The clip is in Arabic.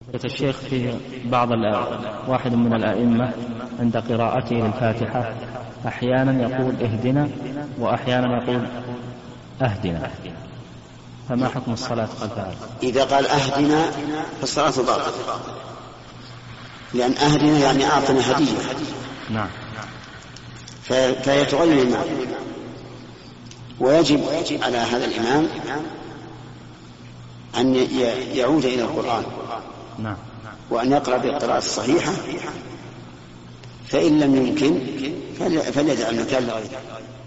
الشيخ في واحد من الأئمة عند قراءته للفاتحة أحيانا يقول اهدنا وأحيانا يقول أهدنا، فما حكم الصلاة خلف هذا؟ إذا قال أهدنا فالصلاة باطلة، لأن أهدنا يعني أعطنا هدية. نعم. فيتغير المعنى، ويجب على هذا الإمام أن يعود إلى القرآن. نعم. وأن يقرأ بالقراءة الصحيحة، فإن لم يمكن فليجعل مكان لغيره.